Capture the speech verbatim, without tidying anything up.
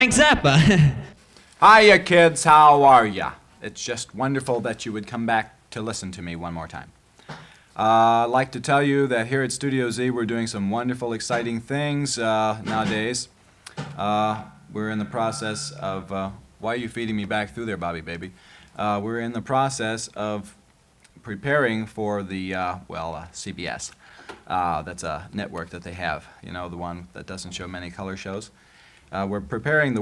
Frank Zappa. Hiya, kids. How are ya? It's just wonderful that you would come back to listen to me one more time. Uh, I'd like to tell you that here at Studio Z we're doing some wonderful, exciting things uh, nowadays. Uh, we're in the process of... Uh, why are you feeding me back through there, Bobby, baby? Uh, we're in the process of preparing for the, uh, well, uh, C B S. Uh, that's a network that they have, you know, the one that doesn't show many color shows. Uh, we're preparing the